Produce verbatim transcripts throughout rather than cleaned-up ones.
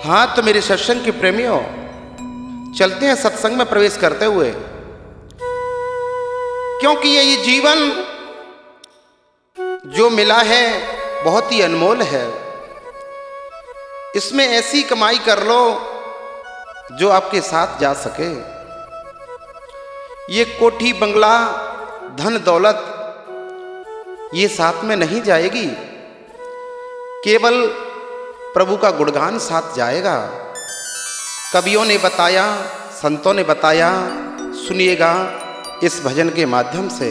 हाँ तो मेरे सत्संग के प्रेमियों, चलते हैं सत्संग में प्रवेश करते हुए, क्योंकि ये ये जीवन जो मिला है बहुत ही अनमोल है। इसमें ऐसी कमाई कर लो जो आपके साथ जा सके। ये कोठी बंगला धन दौलत ये साथ में नहीं जाएगी, केवल प्रभु का गुणगान साथ जाएगा। कवियों ने बताया, संतों ने बताया, सुनिएगा इस भजन के माध्यम से।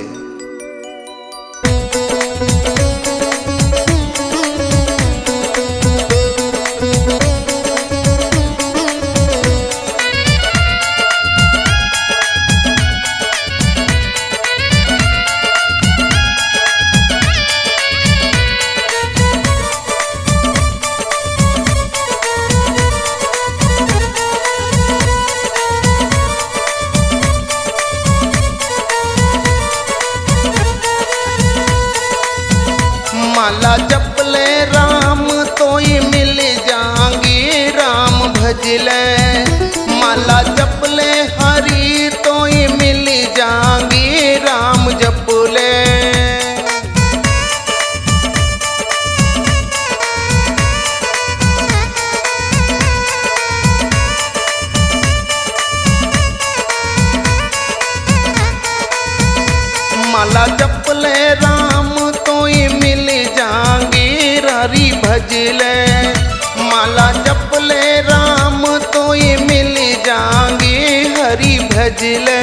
माला जप ले राम तो ही मिल जाएंगे, राम भज ले। माला जप ले हरि तो ही मिल जाएंगे, राम जप ले। माला जप ले राम तो ही मिल हरि भज ले। माला जप ले राम तो ही मिल जाएंगे, हरि भज ले।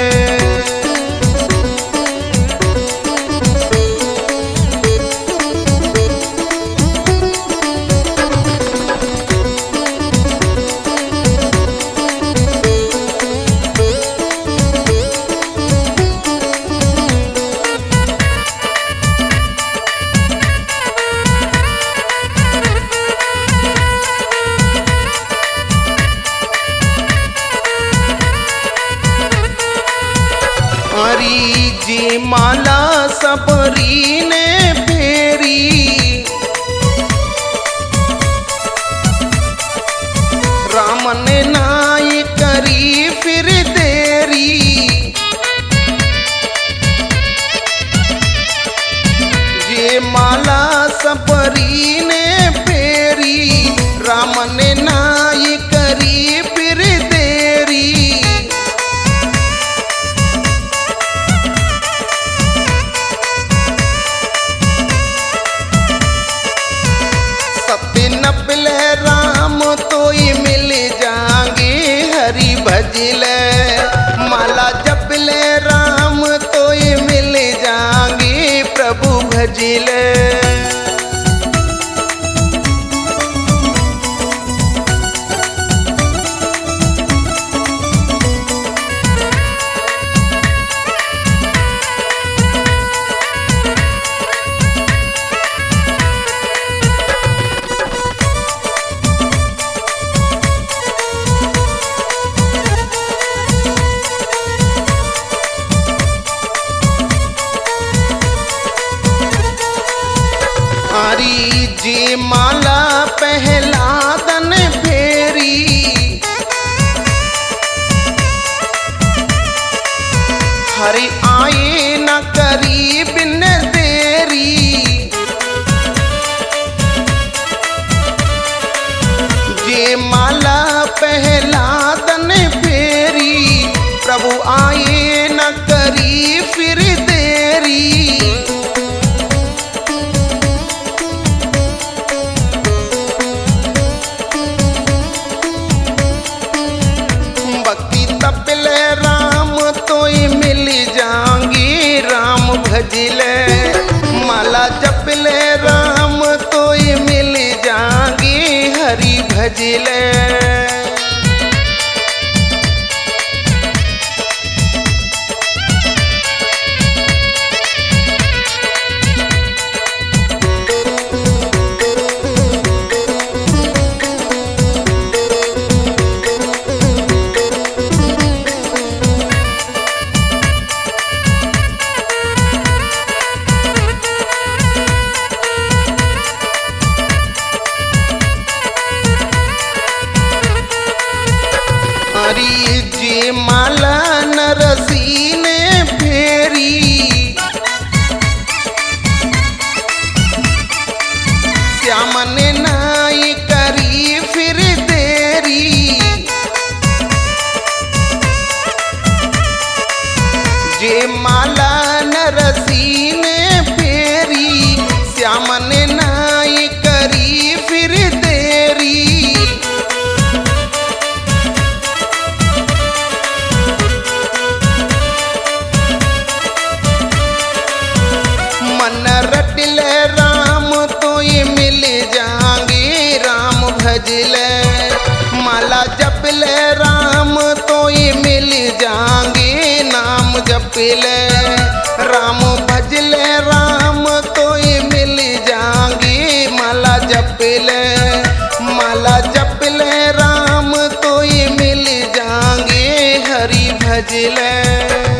हरि जी माला सबरी ने फेरी, राम ने नाई करी फिर देरी। जी माला सबरी ने फेरी, राम ने नाई करी फिर देरी। नपले राम तो ही मिल जाएंगे, हरि भज ले। माला जप ले राम तो ही मिल जाएंगे, प्रभु भज ले। हरि जी माला पहला दन फेरी, हरि आए न करी बिन देरी। जी माला पहला दन फेरी, प्रभु आए न करी फिर देरी। तपले राम तो ही मिल जाएंगे, राम भज ले। माला जप ले राम तो ही मिल जाएंगे, हरि भज ले। श्याम ने नाई करी फिर देरी, जे माला नरसी ने फेरी, श्याम ने नाई करी फिर देरी। मन रटिल राम तो ये मिल जाएंगे, राम भजले माला जपले राम तो ये मिल जाएंगे, नाम जपले राम भजले राम तो ये मिल जाएंगे, माला जपले माला जपले राम तो ये मिल जाएंगे, हरि भजले।